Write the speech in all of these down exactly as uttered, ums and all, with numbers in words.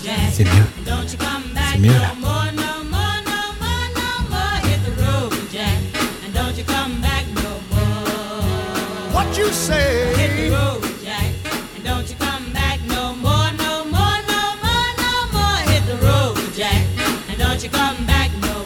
C'est mieux. C'est mieux là. What you say? Hit the road, Jack, and don't you come back no more, no more, no more, no more. Hit the road, Jack, and don't you come back no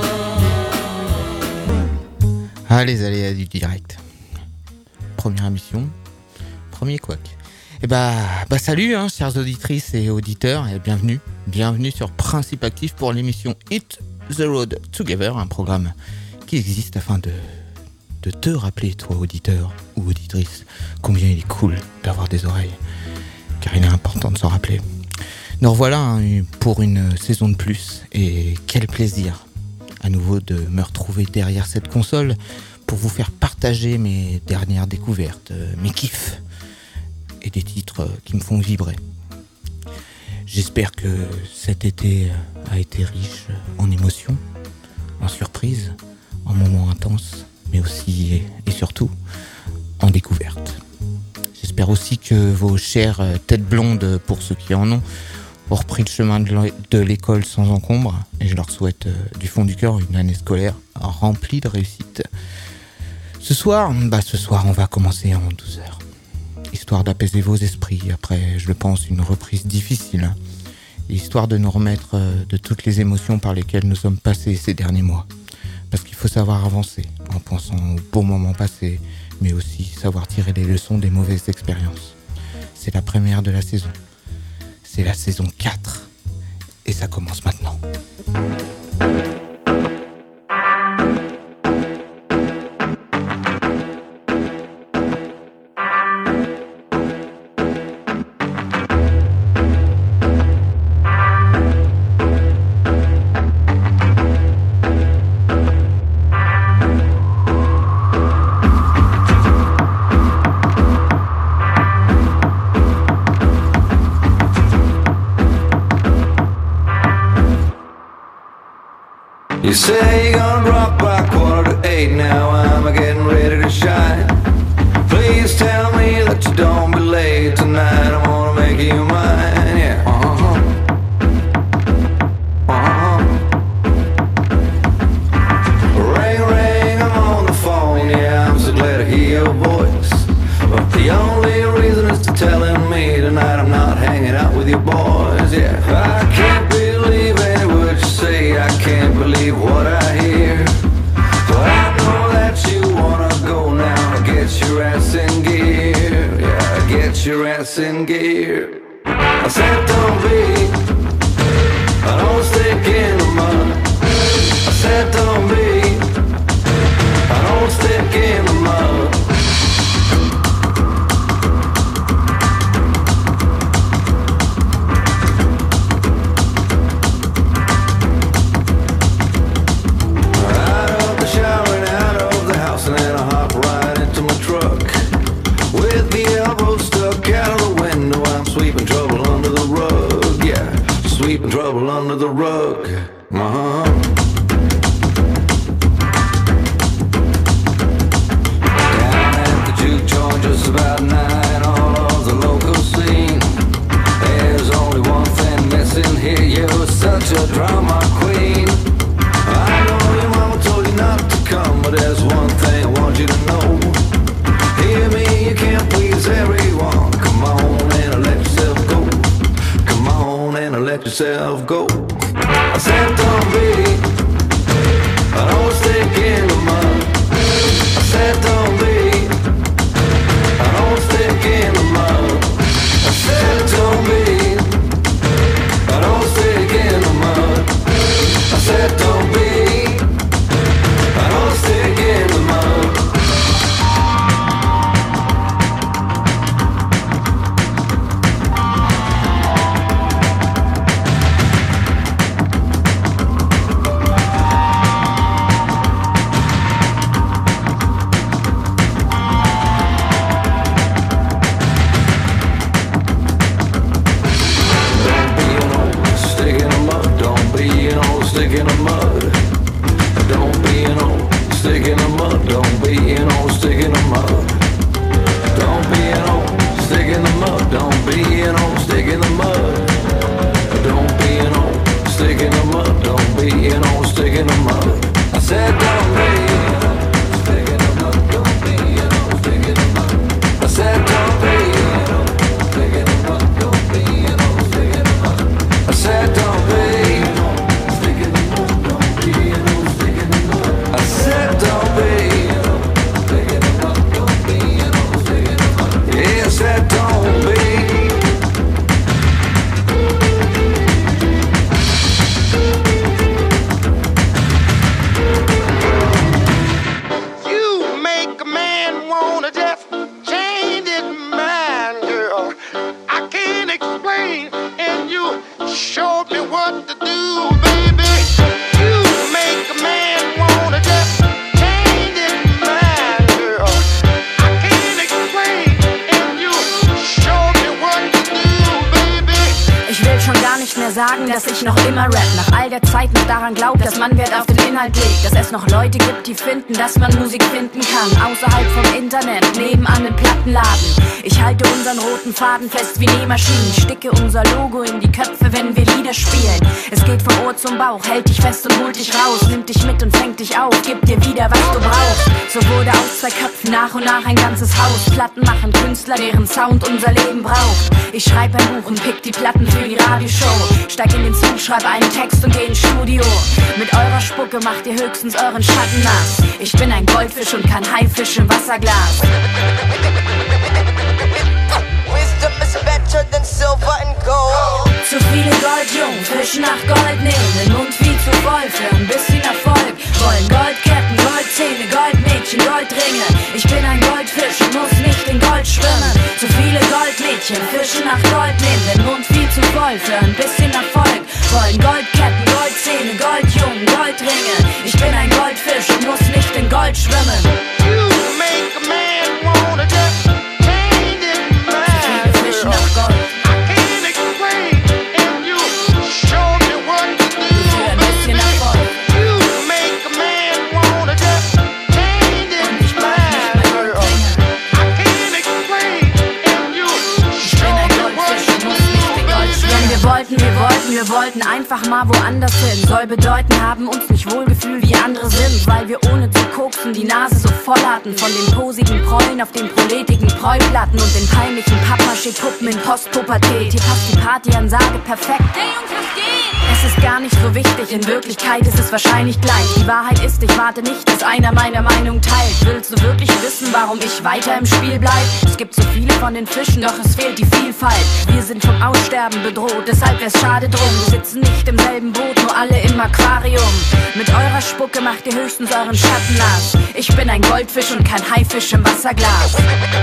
more. Ah, les aléas du direct. Première émission, premier couac. Et bah, bah salut, hein, chères auditrices et auditeurs, et bienvenue, bienvenue sur Principe Actif pour l'émission Hit the Road Together, un programme qui existe afin de, de te rappeler, toi auditeur ou auditrice, combien il est cool d'avoir des oreilles, car il est important de s'en rappeler. Nous revoilà hein, pour une saison de plus, et quel plaisir à nouveau de me retrouver derrière cette console pour vous faire partager mes dernières découvertes, mes kiffs, et des titres qui me font vibrer. J'espère que cet été a été riche en émotions, en surprises, en moments intenses, mais aussi et surtout en découvertes. J'espère aussi que vos chères têtes blondes, pour ceux qui en ont, ont repris le chemin de l'école sans encombre, et je leur souhaite du fond du cœur une année scolaire remplie de réussite. Ce soir, bah ce soir on va commencer en douceur, histoire d'apaiser vos esprits après, je le pense, une reprise difficile, histoire de nous remettre de toutes les émotions par lesquelles nous sommes passés ces derniers mois. Parce qu'il faut savoir avancer en pensant aux beaux moments passés, mais aussi savoir tirer les leçons des mauvaises expériences. C'est la première de la saison. C'est la saison quatre. Et ça commence maintenant. You say you're gonna drop by quarter to eight. Now I'm getting ready to shine. Please tell me that you don't be late tonight. I wanna make you mine, yeah. Uh-huh. Uh-huh. Ring, ring, I'm on the phone. Yeah, I'm so glad to hear your voice. But the only reason is to telling me tonight I'm not hanging out with your boys, yeah. I can't believe any word you say. I can't believe what I hear. But I know that you wanna go now. Get your ass in gear. Yeah, get your ass in gear. I said don't be, I don't stick in the mud. I said don't be, I don't stick in the mud. Sweeping trouble under the rug. Uh-huh. Down at the juke joint just about nine, all of the local scene. There's only one thing missing here. You're such a drama queen. I know your mama told you not to come, but there's one thing I want you to know. Hear me, you can't please everyone. Come on and let yourself go. Come on and let yourself go. I said don't be, I don't stick in the mud. I said don't be, I don't stick in the mud. I said don't be, I don't stick in the mud. I said don't be, I don't stick in the mud. gar nicht mehr sagen, dass ich noch immer rap. Nach all der Zeit noch daran glaubt, dass man Wert auf den Inhalt legt. Dass es noch Leute gibt, die finden, dass man Musik finden kann außerhalb vom Internet, nebenan im Plattenladen. Ich halte unseren roten Faden fest wie Nähmaschinen, sticke unser Logo in die Köpfe, wenn wir Lieder spielen. Es geht vom Ohr zum Bauch, hält dich fest und holt dich raus, nimmt dich mit und fängt dich auf, gibt dir wieder, was du brauchst. So wurde aus zwei Köpfen nach und nach ein ganzes Haus. Platten machen Künstler, deren Sound unser Leben braucht. Ich schreib ein Buch und pick die Platten für die Radioshow. Steig in den Zug, schreib einen Text und geh ins Studio. Mit eurer Spucke macht ihr höchstens euren Schatten nass. Ich bin ein Goldfisch und kein Haifisch im Wasserglas. Wisdom is better than silver and gold. Zu viele Goldjungen fischen nach Gold, nehmen den Mund viel zu voll für ein bisschen Erfolg. Wollen Goldketten, Goldzähne, Goldmädchen, Goldringe. Ich bin ein Goldfisch und muss nicht in Gold schwimmen. Zu viele Goldmädchen fischen nach Gold, nehmen den Mund viel zu voll für ein bisschen Erfolg. Wollen Goldketten, Goldzähne, Goldjungen, Goldringe. Ich bin ein Goldfisch und muss nicht in Gold schwimmen. You make a man wanna just change his mind. Zu viele fischen nach Gold. I can't explain, and you show me what to do. Für ein bisschen Erfolg. You make a man wanna just change Und his ich brauch nicht mind. mehr Goldringe. I can't explain, and you Ich bin show ein me what Goldfisch und to muss nicht in Gold schwimmen. do. Wir wollten, wir wollten, wir wollten einfach mal woanders hin. Soll bedeuten, haben uns nicht wohlgefühlt wie andere sind, weil wir ohne zu koksen die Nase so voll hatten von den posigen Prollen auf den proletigen Preuplatten und den peinlichen Pappmaché-Puppen in Postpubertät. Hier passt die Partyansage perfekt. Hey Jungs, was geht? Es ist gar nicht so wichtig, in Wirklichkeit ist es wahrscheinlich gleich. Die Wahrheit ist, ich warte nicht, dass einer meine Meinung teilt. Willst du wirklich wissen, warum ich weiter im Spiel bleib? Es gibt so viele von den Fischen, doch es fehlt die Vielfalt. Wir sind vom Aussterben bedroht, deshalb wär's schade drum. Wir sitzen nicht im selben Boot, nur alle im Aquarium. Mit eurer Spucke macht ihr höchstens euren Schatten nass. Ich bin ein Goldfisch und kein Haifisch im Wasserglas.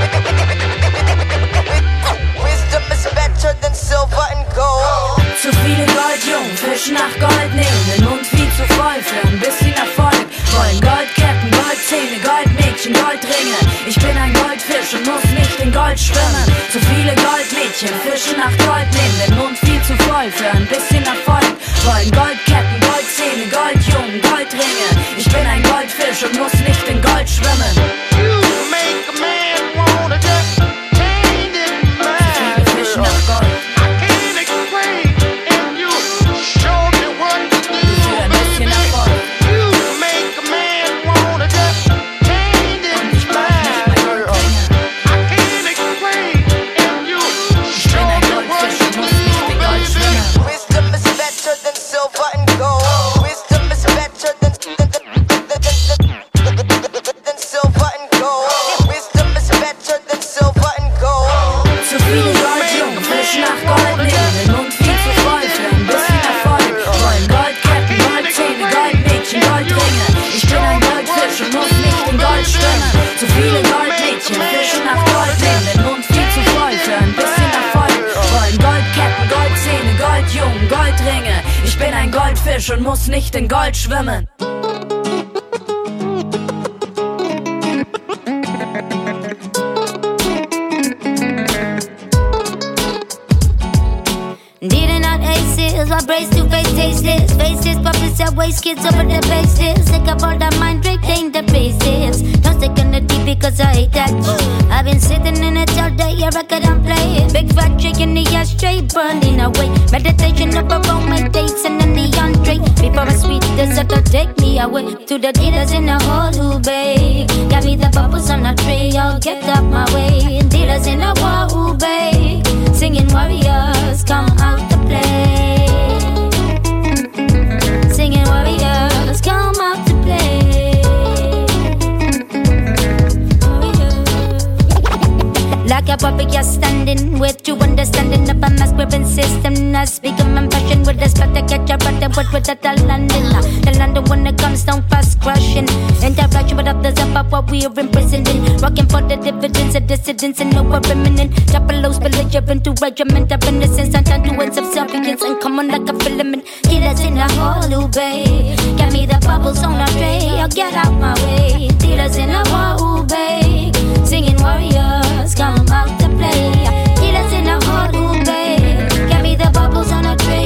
Wisdom is better than silver and gold. Zu viele Goldjungen fischen nach Gold, nehmen den Mund viel zu voll für ein bisschen Erfolg. Wollen Goldketten, Goldzähne, Goldmädchen, Goldringe. Ich bin ein Goldfisch und muss nicht in Gold schwimmen. Zu viele Goldmädchen fischen nach Gold, nehmen den Mund viel zu voll für ein bisschen Erfolg. Wollen Goldketten, Goldzähne, Goldjungen, Goldringe. Ich bin ein Goldfisch und muss nicht in Gold schwimmen. You make a man wanna just change his Viele fischen nach Gold. I can't explain, and you show me what to do. Für ein bisschen Erfolg. You make a man wanna just change his Und ich brauch nicht mehr mind. Goldringe. I can't explain, and you Ich bin show ein me what Goldfisch und to muss nicht in Gold do. schwimmen. Wisdom is better than silver and gold. Wisdom is better than, than, than, than, than silver and gold. Wisdom is better than silver and gold. Zu viele Goldjungen fischen nach Gold, nehmen den Mund viel zu voll für ein bisschen Erfolg. Wollen Goldketten, Goldzähne, Goldmädchen, Goldringe. Ich bin ein Goldfisch und muss nicht in Gold schwimmen. Zu viele Goldmädchen fischen nach Gold, nehmen den Mund viel zu voll für ein bisschen Erfolg. Wollen Goldketten, Goldzähne, Goldjungen, Goldringe. Ich bin ein Goldfisch und muss nicht in Gold schwimmen. Dealing out aces, my brace to face tasteless. Faces, puppies, I waste kids over the bases. Think of all that mind break, ain't the basis. Don't stick in the deep because I hate that. I've been sitting in it all day, a record I'm playing. Big fat chick in the ashtray, burning away. Meditation up around my dates and then the entree. Before a sweet dessert, will take me away to the dealers in the hall who bake. Got me the bubbles on a tray, I'll get up my way. Dealers in the wall who bake. Singing warriors, come out to play. Singing warriors, come out to play. Warriors. Like a puppet, you're standing with you understanding of a mass gripping system. Not speaking my passion with a spot to catch a brother with without the London. The London when it comes down fast crushing. Interaction with others about what we are imprisoned in. Rocking for the dividends of dissidents and no we're imminent. Double low belligerent to regiment of innocence. And confluence of self-reliance and come on like a filament. Killers in a hall who bay. Get me the bubbles on a tray. I'll get out my way. Dealers in a wall who bay. Singing warriors, come out to play. Dealers in a hall who bay. Get me the bubbles on a tray.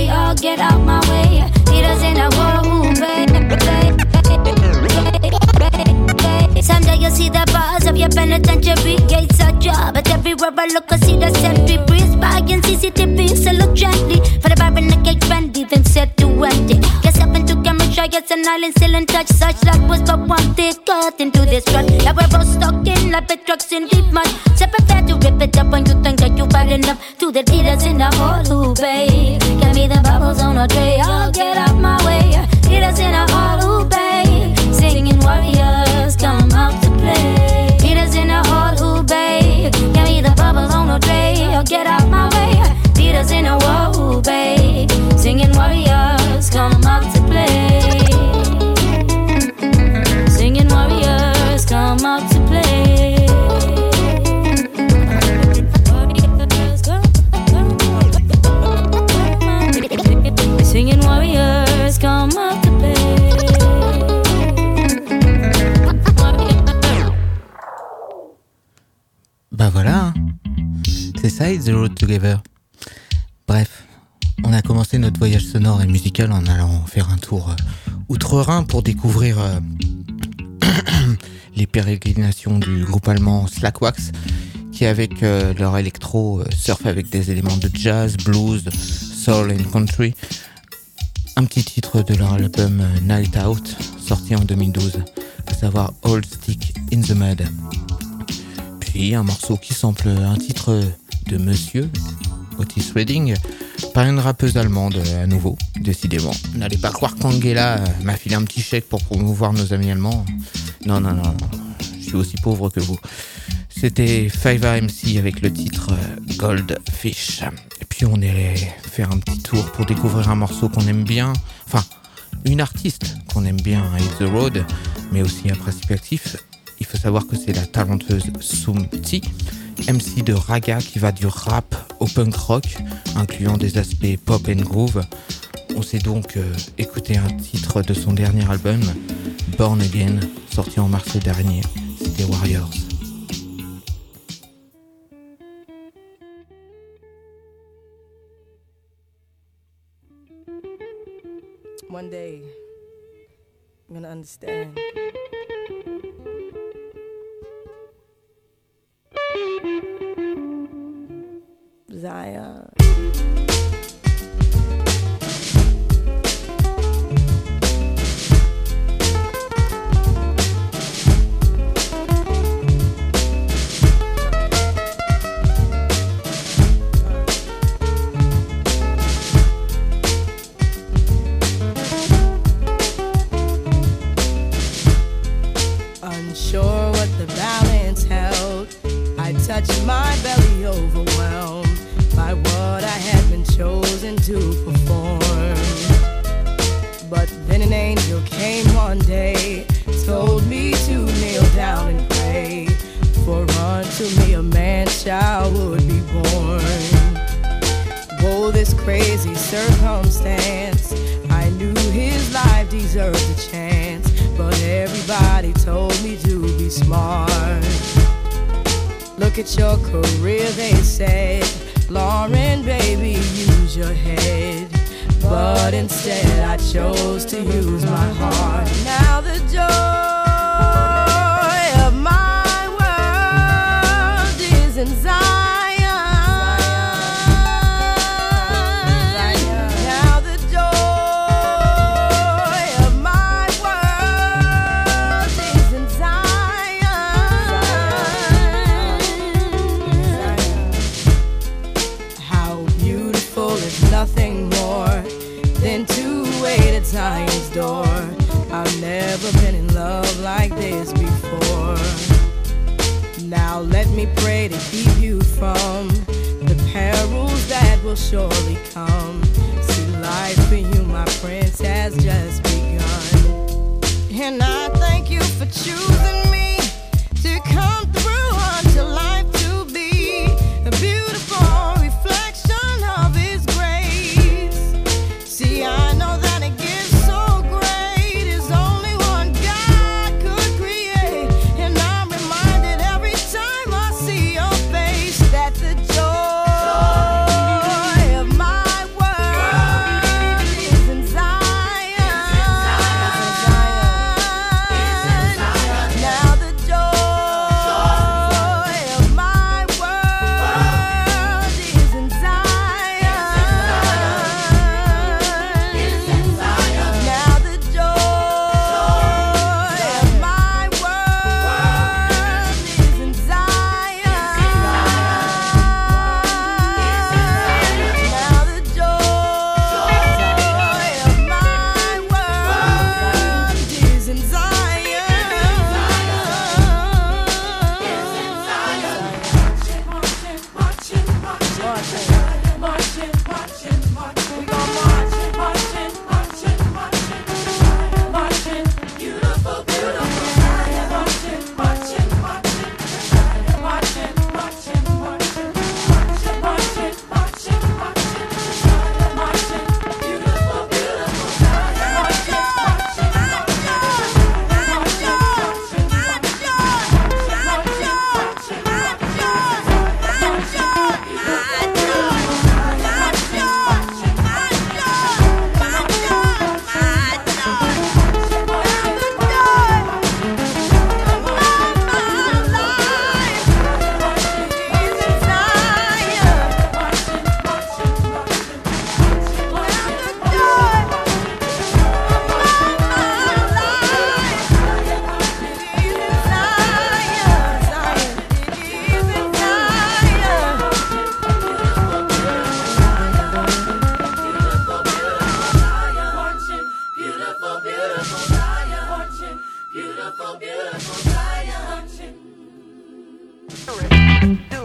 an island still in touch. Such luck was but one thick cut into this rut. Now we're all stuck in like pit trucks in deep mud. So prepare to rip it up when you think that you've had enough. To the leaders in the hall, who babe, get me the bubbles on a tray. I'll get out my way. Leaders in the hall, who babe, singing warriors come out to play. Leaders in the hall, who babe, get me the bubbles on a tray. I'll get out my way. Leaders in the wall, who babe, singing warriors come out to play. Singing warriors come out to play. Singing warriors come out to play. Bah voilà, hein. C'est ça, It's the Road Together. Bref, on a commencé notre voyage sonore et musical en allant faire un tour euh, outre-Rhin pour découvrir euh, les pérégrinations du groupe allemand Slakwax, qui avec euh, leur électro euh, surfe avec des éléments de jazz, blues, soul and country. Un petit titre de leur album euh, Night Out, sorti en deux mille douze, à savoir Old Stick in the Mud. Puis un morceau qui sample un titre de Monsieur Otis Redding par une rappeuse allemande à nouveau, décidément. N'allez pas croire qu'Angela m'a filé un petit chèque pour promouvoir nos amis allemands. Non, non, non, je suis aussi pauvre que vous. C'était Five M C avec le titre Goldfish. Et puis on est allé faire un petit tour pour découvrir un morceau qu'on aime bien, enfin une artiste qu'on aime bien à Hit the Road, mais aussi à Principe Actif. Il faut savoir que c'est la talentueuse Sumti, M C de raga qui va du rap au punk rock, incluant des aspects pop and groove. On s'est donc euh, écouté un titre de son dernier album, Born Again, sorti en mars dernier. C'était Warriors. One day, I'm gonna understand. Zion. Unsure what the balance held, I touched my belly, overwhelmed by what I had been chosen to perform. But then an angel came one day, told me to kneel down and pray, for unto me a man-child would be born. Whoa, this crazy circumstance, I knew his life deserved a chance, but everybody told me to be smart. Look at your career, they said, Lauren, baby, use your head. But instead I chose to use my heart. Now the joy of my world is in Zion. Now the joy of my world is in Zion. How beautiful is nothing more than to wait at Zion's door. I've never been in love like this before. Now let me pray to keep you from the perils that will surely come. See, life for you, my prince, has just begun. And I thank you for choosing me to come through unto life to be a beautiful reflection of His grace. See, I know that a gift so great is only one God could create. And I'm reminded every time I see your face that the joy of my world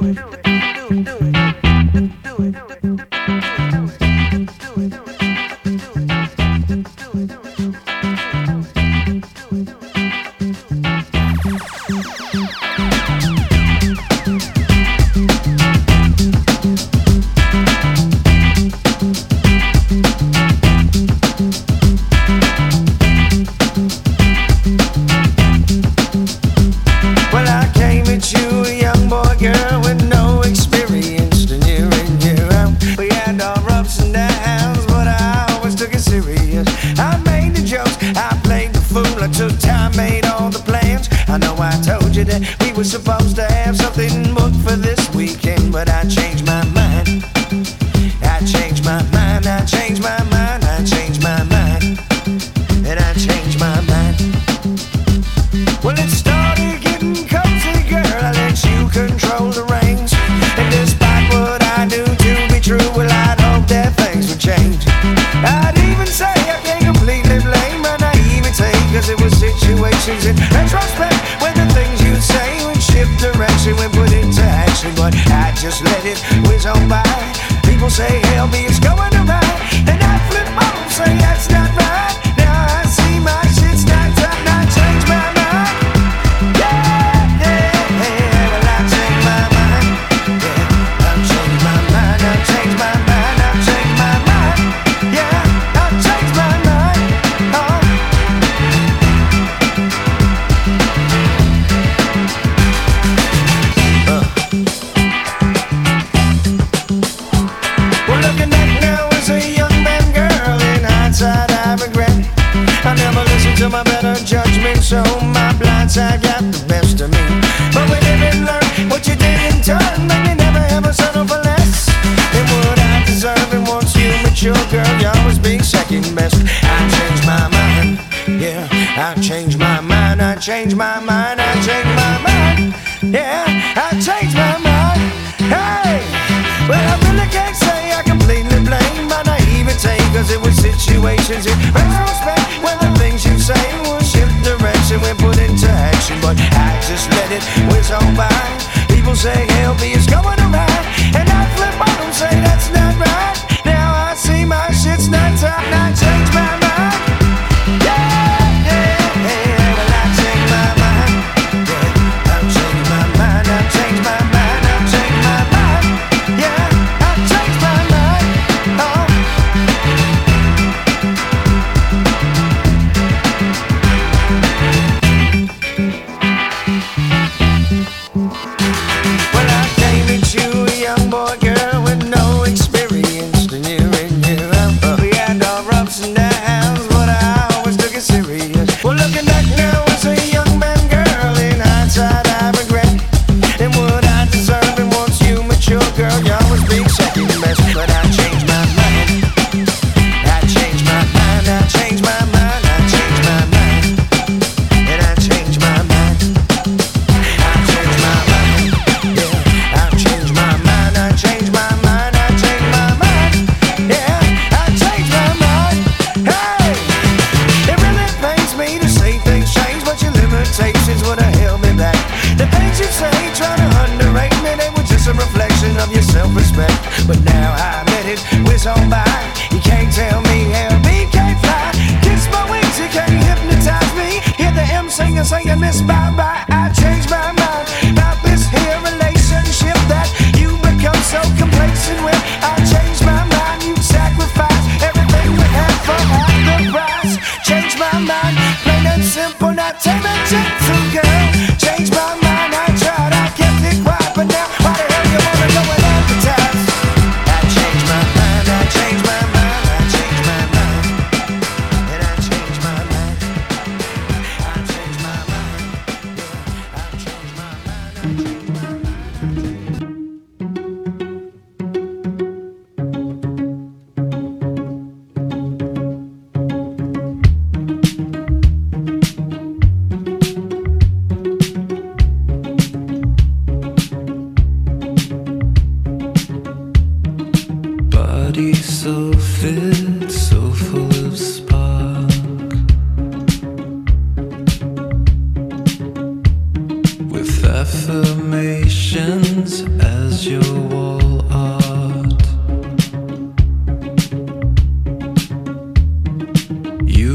affirmations as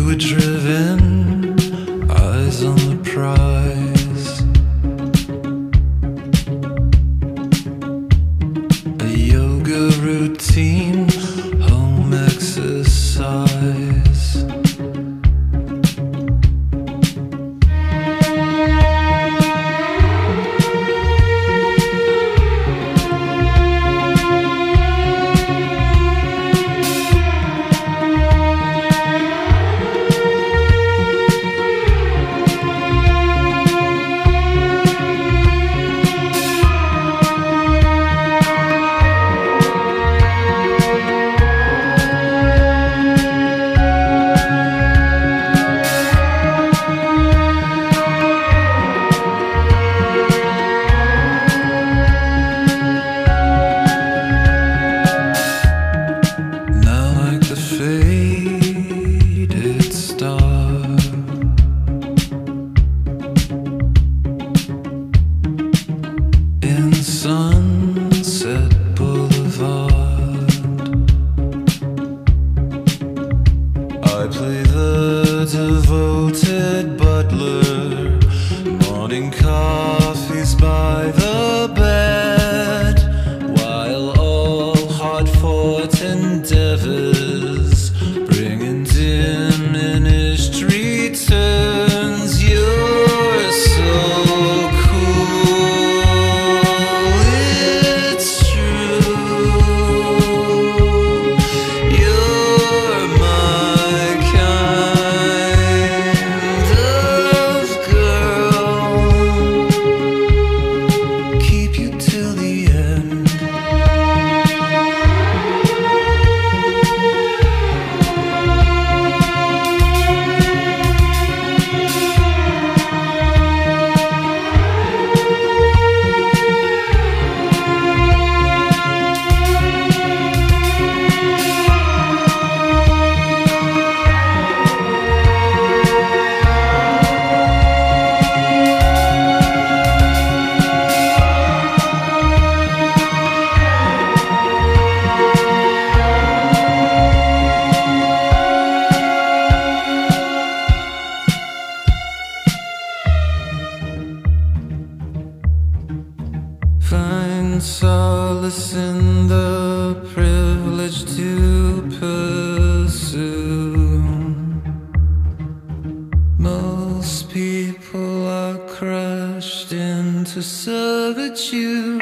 were driven, eyes on the prize. A yoga routine, home exercise. Find solace in the privilege to pursue. Most people are crushed into servitude.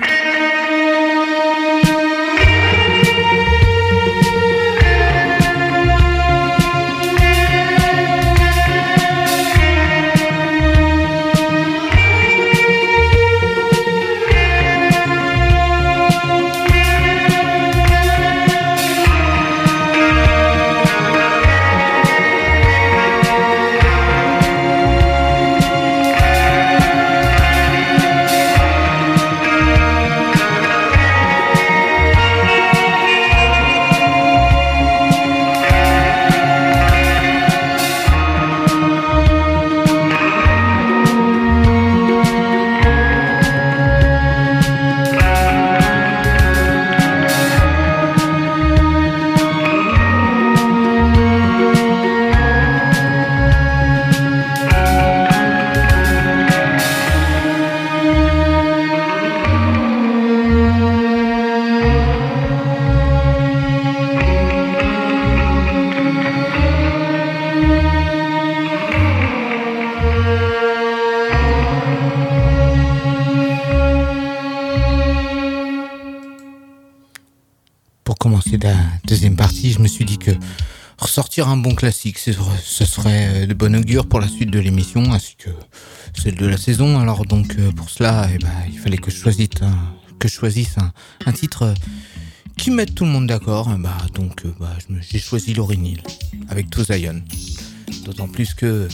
Deuxième partie, je me suis dit que ressortir un bon classique, ce serait de bon augure pour la suite de l'émission, ainsi que celle de la saison. Alors donc pour cela, eh ben, il fallait que je choisisse un, que je choisisse un, un titre qui mette tout le monde d'accord. Et bah, donc bah, j'ai choisi Lauryn Hill avec To Zion. D'autant plus que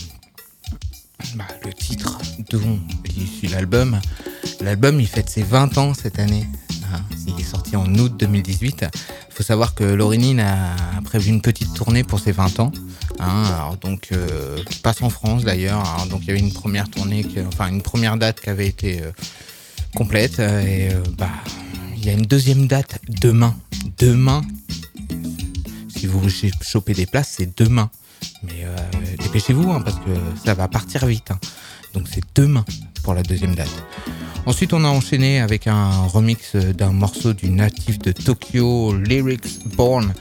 bah, le titre dont est issu l'album, l'album il fête ses vingt ans cette année. Hein, il est sorti en août deux mille dix-huit. Il faut savoir que Lauryn Hill a prévu une petite tournée pour ses vingt ans. Hein, alors donc, euh, qui passe en France d'ailleurs. Alors donc il y avait une première tournée, qui, enfin une première date qui avait été euh, complète. Et euh, bah il y a une deuxième date demain. Demain. Si vous chopez des places, c'est demain. Mais euh, dépêchez-vous, hein, parce que ça va partir vite. Hein. Donc c'est demain pour la deuxième date. Ensuite, on a enchaîné avec un remix d'un morceau du natif de Tokyo, Lyrics Born.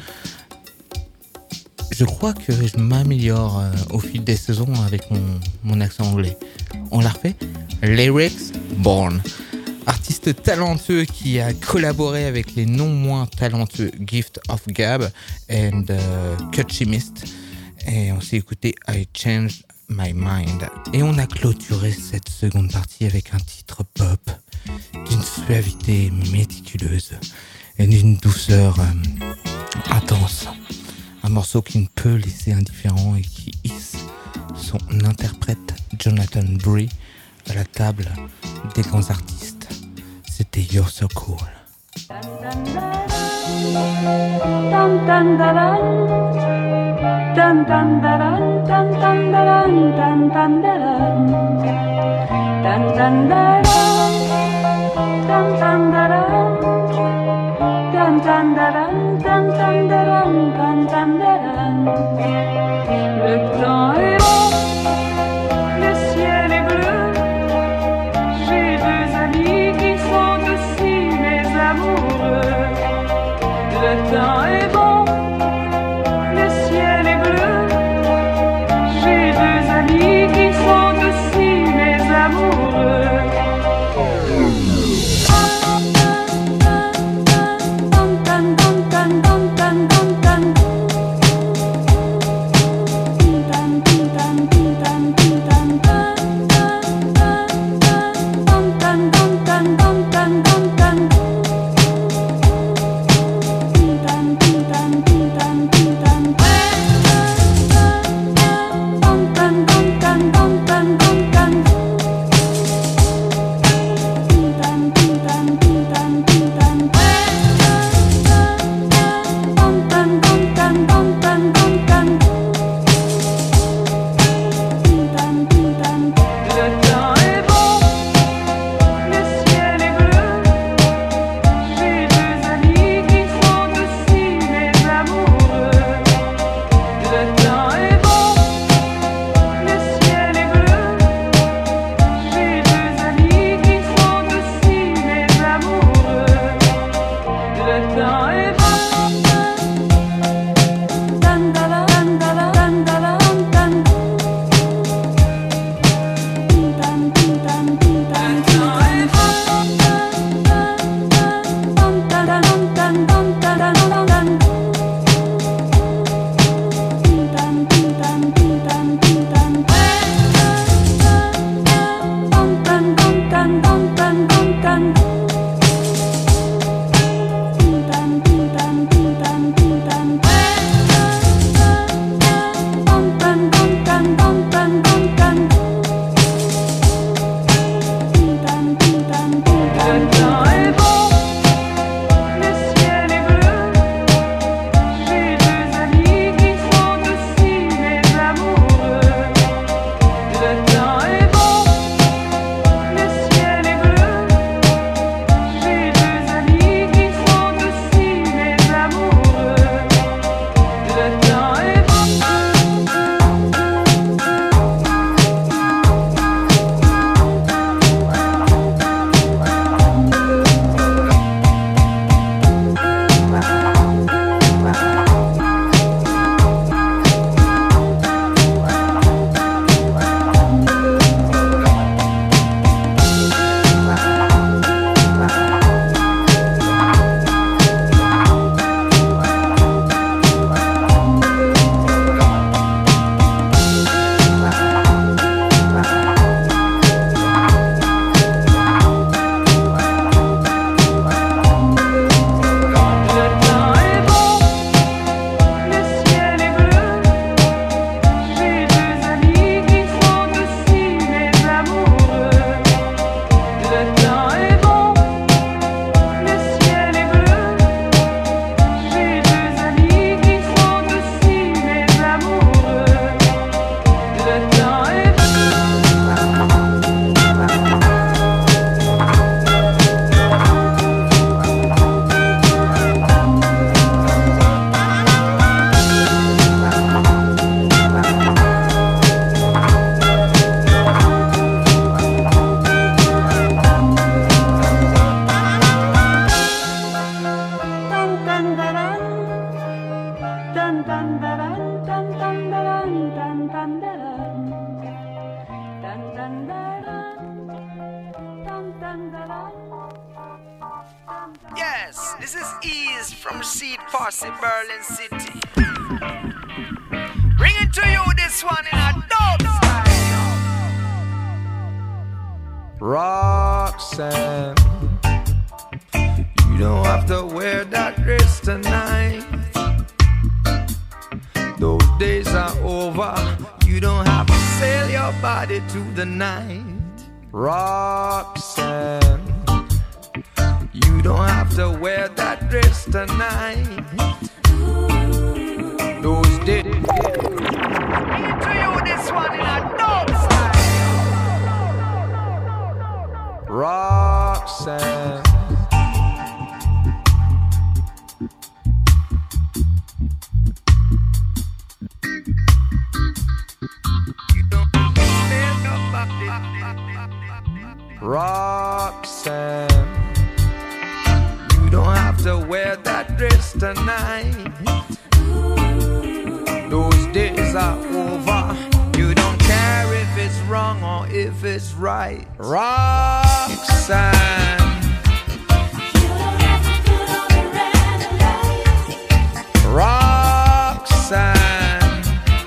Je crois que je m'améliore euh, au fil des saisons avec mon, mon accent anglais. On la refait? Lyrics Born. Artiste talentueux qui a collaboré avec les non moins talentueux Gift of Gab et euh, Kutchimist. Et on s'est écouté I Changed My Mind. Et on a clôturé cette seconde partie avec un titre pop d'une suavité méticuleuse et d'une douceur euh, intense. Un morceau qui ne peut laisser indifférent et qui hisse son interprète Jonathan Bree à la table des grands artistes. C'était You're So Cool. Le temps est beau, le ciel est bleu. J'ai deux amis qui sont aussi mes amoureux. Le temps est beau, le ciel est bleu. J'ai deux amis qui sont aussi mes amoureux. Yes, this is Ease from Seed Posse, Berlin City. Bringing to you this one in a dope style. Roxanne, you don't have to wear that dress tonight. Those days are over. You don't have to sell your body to the night. Roxanne, you don't have to wear that dress tonight. Those days. Bringing to you this one in a dope style. Roxanne, Roxanne, you don't have to wear that dress tonight. Those days are over. You don't care if it's wrong or if it's right. Roxanne, Roxanne,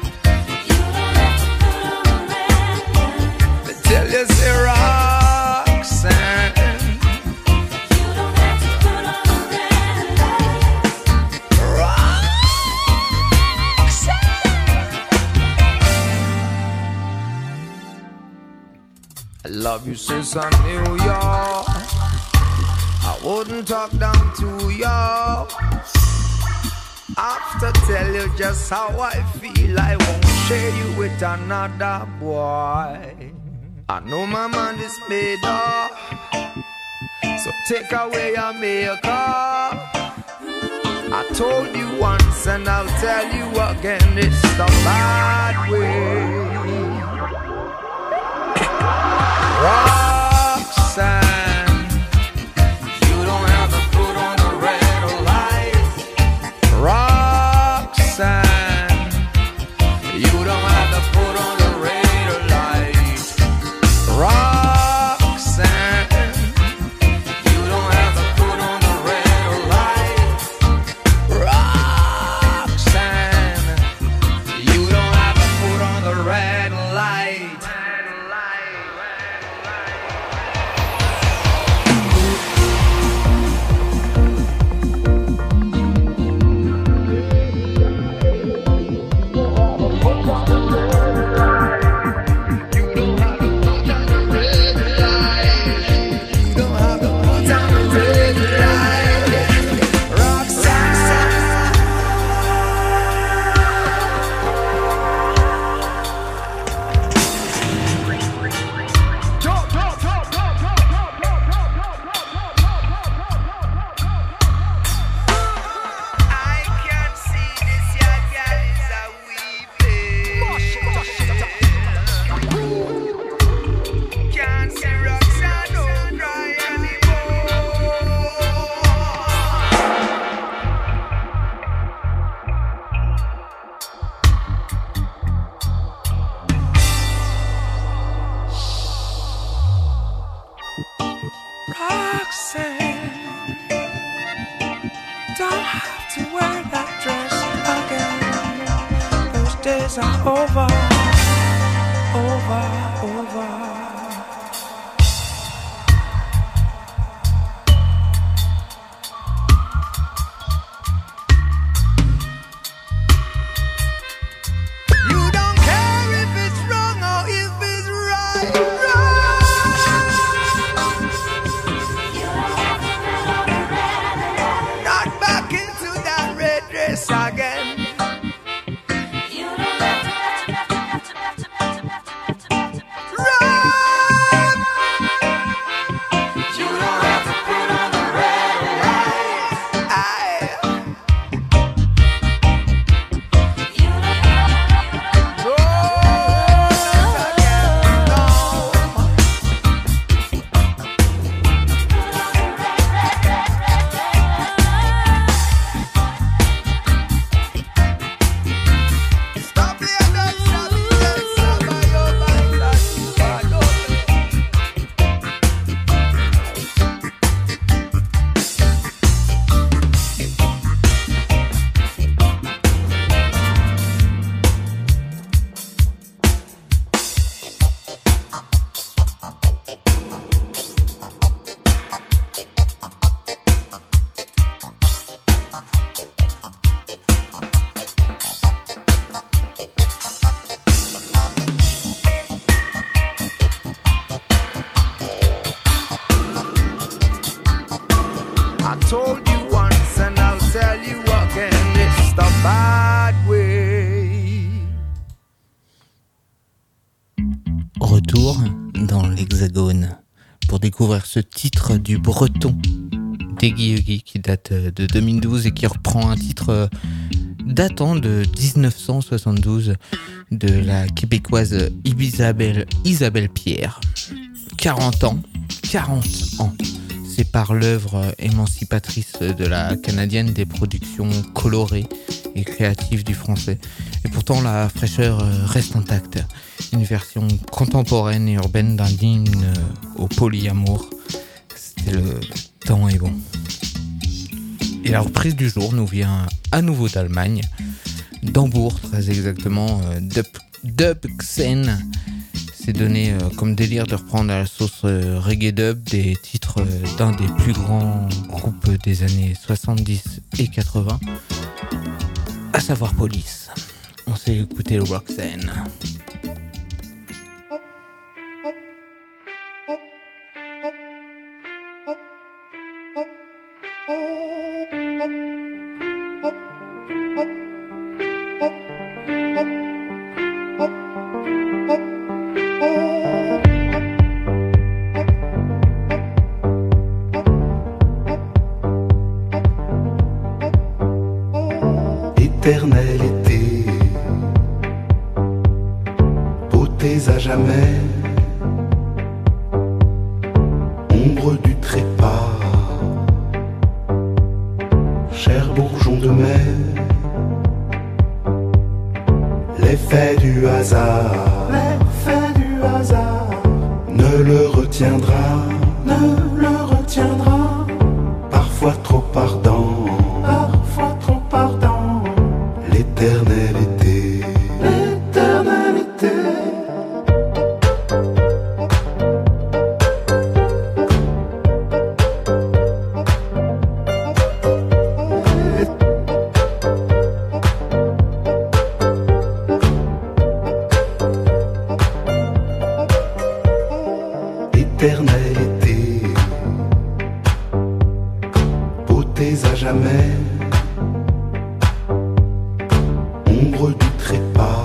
they tell you say Roxanne, I love you since I knew you. I wouldn't talk down to you. After tell you just how I feel, I won't share you with another boy. I know my mind is made up, so take away your makeup. I told you once and I'll tell you again, it's the bad way. Roxanne, you don't have to put on the red light. Roxanne, you don't have to put on the red light. Roxanne, you don't have to put on the red light. Roxanne, you don't have to put on the red light. Roxanne, don't have to wear that dress again. Those days are over, over, over. You don't care if it's wrong or if it's right. Not back into that red dress again. You don't have to, have to, have to, have to, have to, have to, have to, have to. retour dans l'Hexagone pour découvrir ce titre du breton d'Eggy Huggy qui date de deux mille douze et qui reprend un titre datant de dix-neuf cent soixante-douze de la québécoise Isabelle, Isabelle Pierre. quarante ans, quarante ans. C'est par l'œuvre émancipatrice de la canadienne des productions colorées et créatives du français. Et pourtant, la fraîcheur reste intacte. Une version contemporaine et urbaine d'un hymne au polyamour. C'était le temps est bon. Et la reprise du jour nous vient à nouveau d'Allemagne, d'Hambourg très exactement, Dub, Dubxen. C'est donné euh, comme délire de reprendre à la sauce euh, reggae dub des titres euh, d'un des plus grands groupes des années soixante-dix et quatre-vingts, à savoir Police. On s'est écouté le Roxanne. Éternel été, beautés à jamais, ombre du trépas, cher bourgeon de mai, l'effet du hasard, l'effet du hasard, ne le retiendra, ne le retiendra, parfois trop ardent, parfois trop ardent. L'éternel été, l'éternel été. Éternel été, beautés à jamais. Ombre du trépas,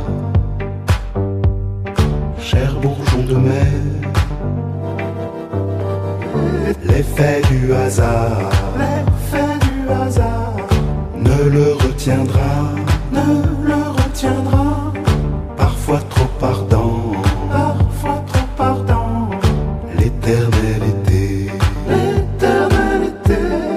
cher bourgeon de mai, l'effet du hasard, l'effet du hasard, ne le retiendra, ne le retiendra, parfois trop ardent, parfois trop ardent, l'éternel été, l'éternel été.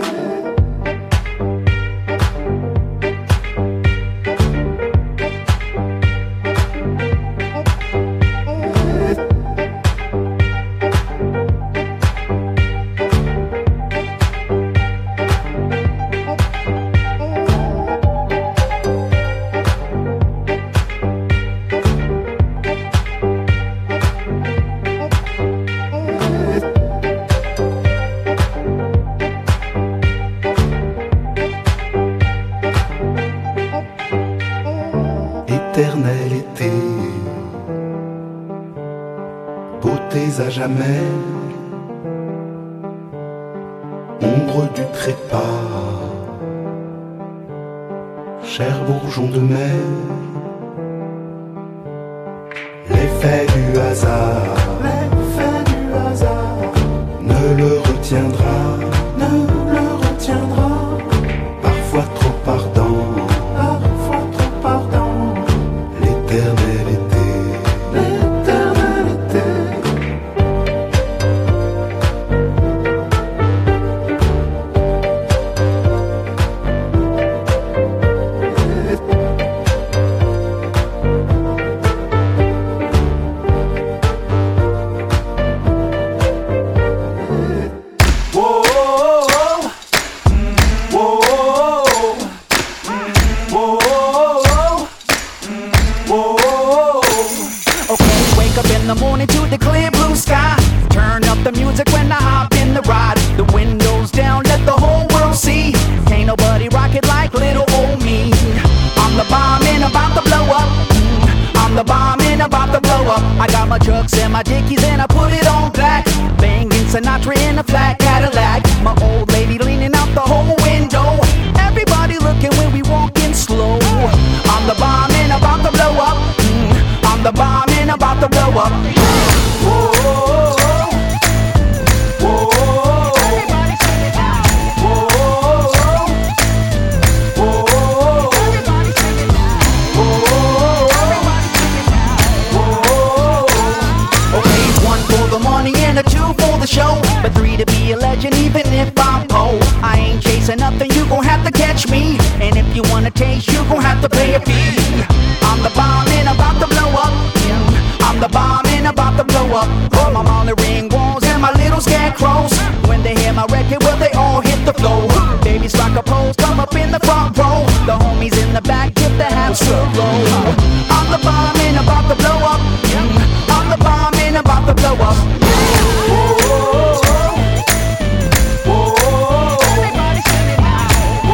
Éternel été, beautés à jamais, ombre du trépas, cher bourgeon de mai, l'effet du hasard, l'effet du hasard, ne le retiendra, ne le retiendra, parfois trop ardent, parfois trop ardent. L'éternel été, l'éternel été. I got my trucks and my dickies and I put it on black. Banging Sinatra in a flat Cadillac. My old lady leaning out the whole window. Everybody looking when we walking slow. I'm the bomb and about to blow up. Mm, I'm the bomb and about to blow up. show. But three to be a legend, even if I'm poor. I ain't chasing nothing, you gon' have to catch me. And if you wanna taste, you gon' have to pay a fee. I'm the bomb and about to blow up. I'm the bomb and about to blow up. All my Molly ring walls and my little scarecrows. When they hear my record, well, they all hit the floor. Babies rock a pose, come up in the front row. The homies in the back get the half roll. I'm the bomb and about to blow up. I'm the bomb and about to blow up. Everybody sing it now.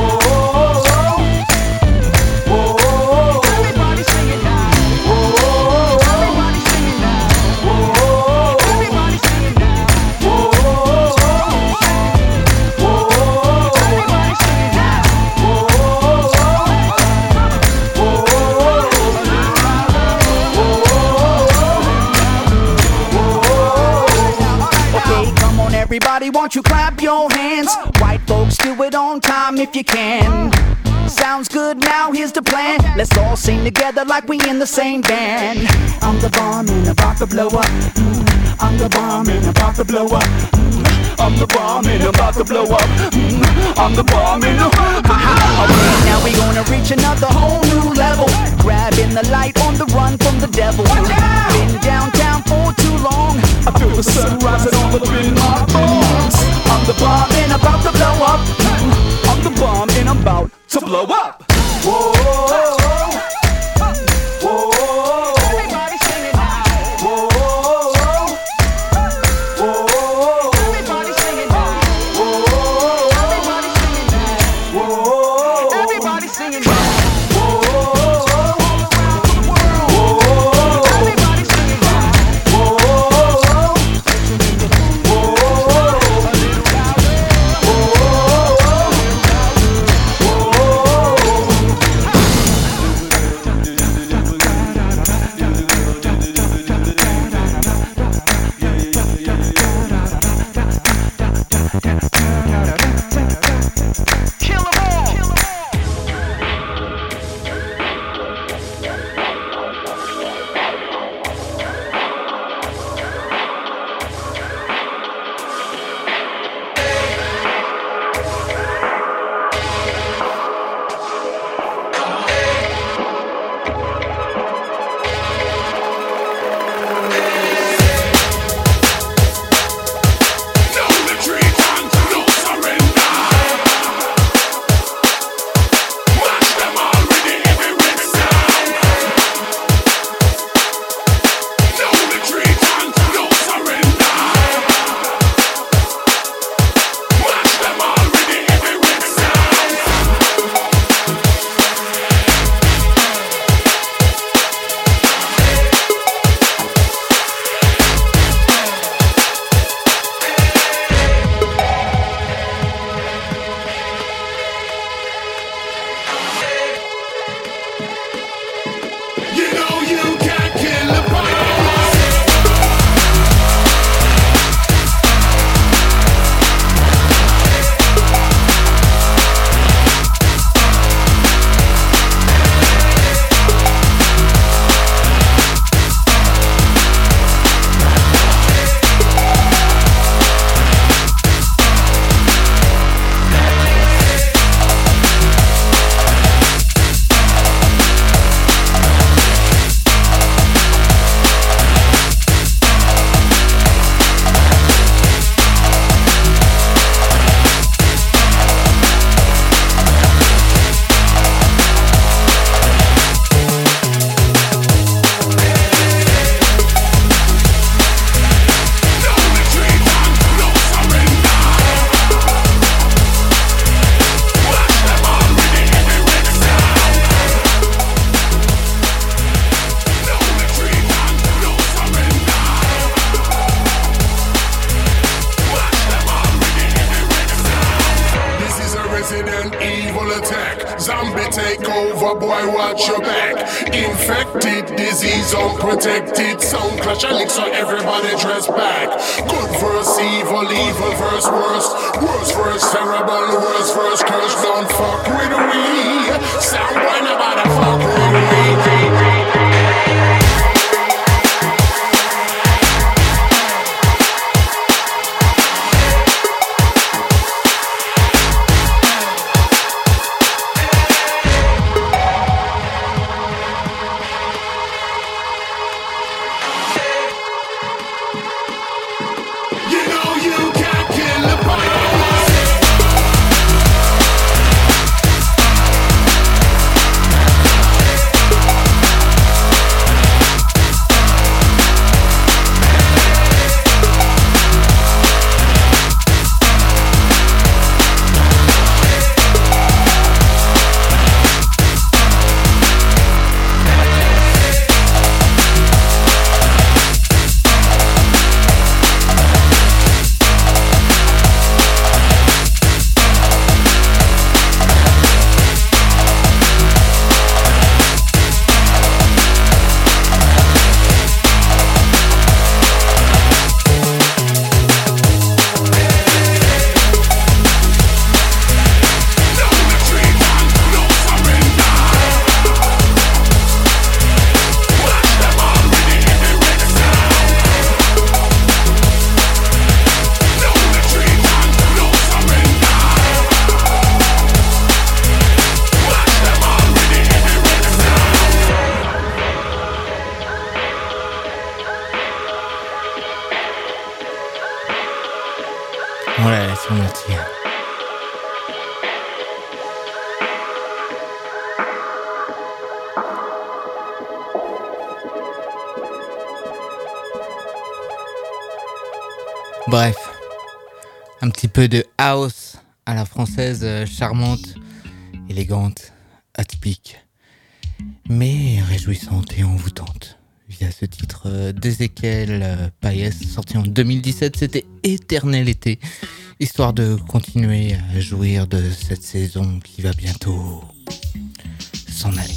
Everybody sing it now. Everybody sing it now. Everybody sing it now. Everybody sing it now. Okay, come on everybody, won't you clap your hands? White folks, do it on time if you can. Sounds good, now here's the plan. Let's all sing together like we in the same band. I'm the bomb and about to blow up. Mm, I'm the bomb and about to blow up. Mm, I'm the bomb and about to blow up. Mm, I'm the bomb and okay, now we gonna reach another whole new level. Grabbing the light on the run from the devil. Been downtown for too long. I feel the sun rising all up in my bones. I'm the bomb and about to blow up. Mm, I'm the bomb and I'm about to blow up. Whoa, whoa, whoa. Everybody sing it now. Whoa, whoa, whoa. Everybody sing it now. Whoa, everybody sing it now. Whoa, everybody sing it now. watch your back. Infected, disease unprotected. Sound clash and lick so everybody dress back. Good verse, evil, evil verse, worst. Worst verse, terrible, worst verse, curse. Don't fuck with me. Sound boy, nobody fuck with me. vous mentir. Bref, un petit peu de house à la française, euh, charmante, élégante, atypique, mais réjouissante et envoûtante. Via ce titre euh, d'Ezekiel euh, Payes, sorti en deux mille dix-sept, c'était Éternel été, histoire de continuer à jouir de cette saison qui va bientôt s'en aller.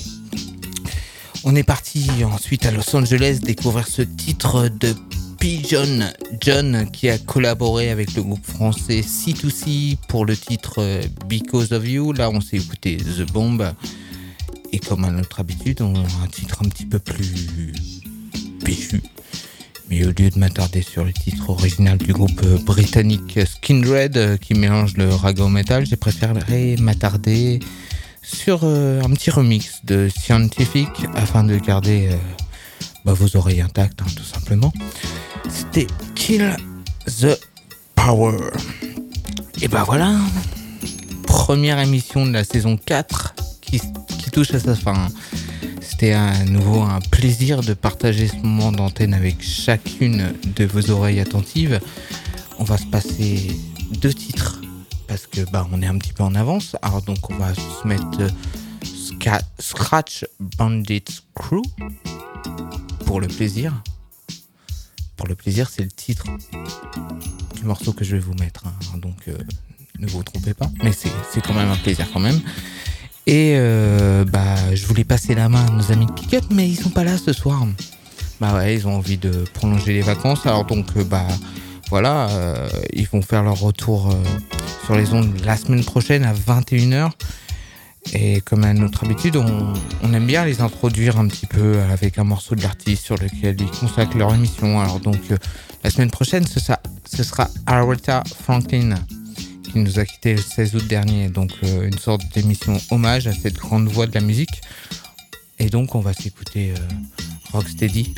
On est parti ensuite à Los Angeles découvrir ce titre de Pigeon John qui a collaboré avec le groupe français C deux C pour le titre Because of You. Là on s'est écouté The Bomb et comme à notre habitude on a un titre un petit peu plus péchu. Mais au lieu de m'attarder sur le titre original du groupe britannique Skindred qui mélange le raga au metal, j'ai préféré m'attarder sur euh, un petit remix de Scientific afin de garder euh, bah, vos oreilles intactes hein, tout simplement. C'était Kill the Power. Et bah voilà, première émission de la saison quatre qui, qui touche à sa fin. C'était à nouveau un plaisir de partager ce moment d'antenne avec chacune de vos oreilles attentives. On va se passer deux titres parce que bah on est un petit peu en avance. Alors donc on va se mettre euh, Ska- Scratch Bandit Crew pour le plaisir. Pour le plaisir, c'est le titre du morceau que je vais vous mettre. Hein. Donc, euh, ne vous trompez pas. Mais c'est, c'est quand même un plaisir quand même. Et euh, bah, je voulais passer la main à nos amis de Pick Up, mais ils sont pas là ce soir. Bah ouais, ils ont envie de prolonger les vacances. Alors donc, euh, bah voilà, euh, ils vont faire leur retour euh, sur les ondes la semaine prochaine à vingt et une heures. Et comme à notre habitude, on, on aime bien les introduire un petit peu avec un morceau de l'artiste sur lequel ils consacrent leur émission. Alors donc, euh, la semaine prochaine, ce sera, ce sera Aretha Franklin qui nous a quittés le seize août dernier. Donc, euh, une sorte d'émission hommage à cette grande voix de la musique. Et donc, on va s'écouter euh, Rocksteady.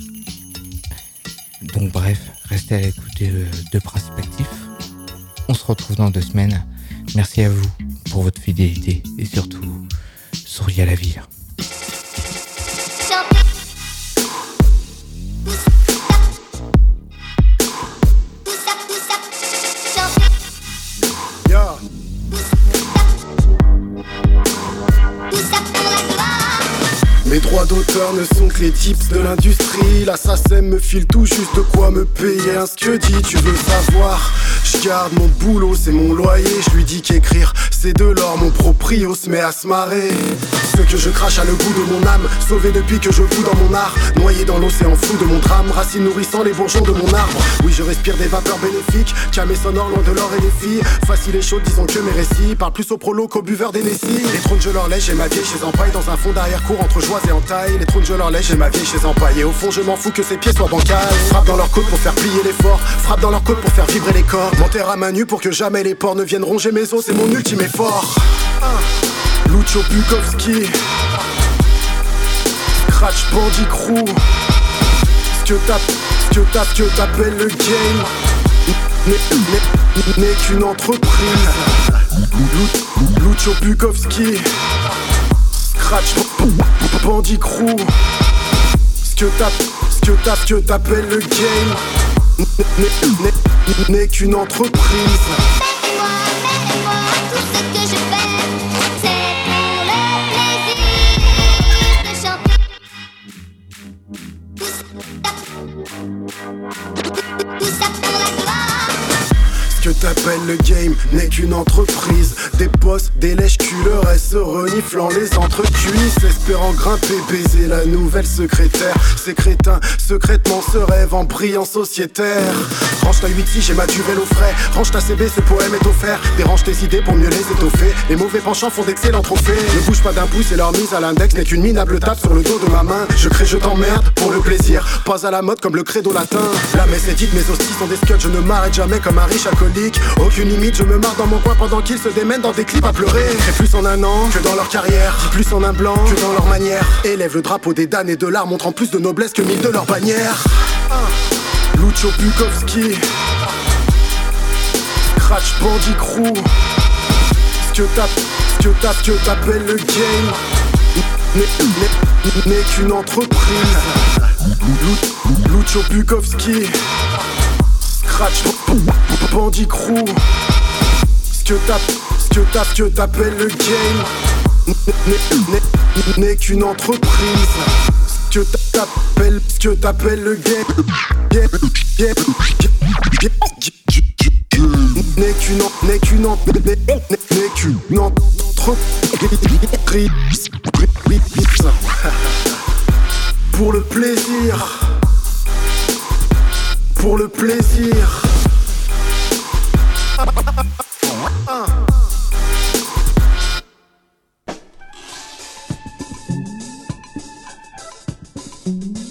Donc, bref, restez à l'écoute de, de Principe Actif. On se retrouve dans deux semaines. Merci à vous pour votre fidélité et surtout, souriez à la vie. Yeah. Mes droits d'auteur ne sont que les tips de l'industrie. La S A C E M me file tout juste de quoi me payer un scudi. Tu veux savoir? Je garde mon boulot, c'est mon loyer. Je lui dis qu'écrire c'est de l'or, mon proprio se met à se marrer. Ce que je crache a le goût de mon âme, sauvé depuis que je fous dans mon art. Noyé dans l'océan flou de mon drame, racine nourrissant les bourgeons de mon arbre. Oui, je respire des vapeurs bénéfiques, camé sonore loin de l'or et des filles. Facile et chaud, disons que mes récits parlent plus au prolo qu'au buveur d'Hennessy. Les trônes je leur lèche, j'ai ma vieille chez Empaille. Dans un fond d'arrière-cour entre joie et entaille. Les trônes je leur lèche, j'ai ma vieille chez Empaille. Et au fond je m'en fous que ses pieds soient bancals. Frappe dans leur côte pour faire plier l'effort, frappe dans leur côte pour faire vibrer les corps. M'enterre à main nue pour que jamais les porcs ne viennent ronger mes os, c'est mon ultime effort. uh. Lucio Bukowski, Scratch Bandit Crew. Ce que t'as, ce que t'as, ce que t'appelles le game n'est, n'est, n'est qu'une entreprise. Lucio Bukowski, Scratch Bandit Crew. Ce que t'as, ce que t'as, ce que t'appelles le game n'est, n'est, n'est qu'une entreprise. Ce que t'appelles le game n'est qu'une entreprise. Des boss, des lèches-culs, le reste se reniflant les entrecuisses, espérant grimper, baiser la nouvelle secrétaire. Ces crétins, secrètement, se rêvent en brillant sociétaire. Range ta huit six, j'ai ma duvel au frais. Range ta C B, ce poème est offert. Dérange tes idées pour mieux les étoffer. Les mauvais penchants font d'excellents trophées. Ne bouge pas d'un pouce et leur mise à l'index n'est qu'une minable tape sur le dos de ma main. Je crée, je t'emmerde pour le plaisir, pas à la mode comme le credo latin. La messe est dite, mes hosties sont des scuds. Je ne m'arrête jamais comme un riche alcoolique. Aucune limite, je me marre dans mon coin pendant qu'ils se démènent dans des clips à pleurer. Et plus en un an que dans leur carrière, plus en un blanc que dans leur manière. Élève le drapeau des damnes et de l'art, montrant plus de noblesse que mille de leurs bannières. uh. Lucio Bukowski, Scratch Bandit Crew. Ce que t'as, ce que t'as, ce que t'appelles le game n'est, n'est, n'est qu'une entreprise. Lucio Bukowski. Scratch Bandit Crew. Ce que t'as, ce que t'as, ce que t'appelles le game n'est, n'est, n'est qu'une entreprise. Ce que t'appelles, ce que t'appelles le game n'est qu'une, n'est qu'une, n'est qu'une entreprise. Pour le plaisir, pour le plaisir. Thank you.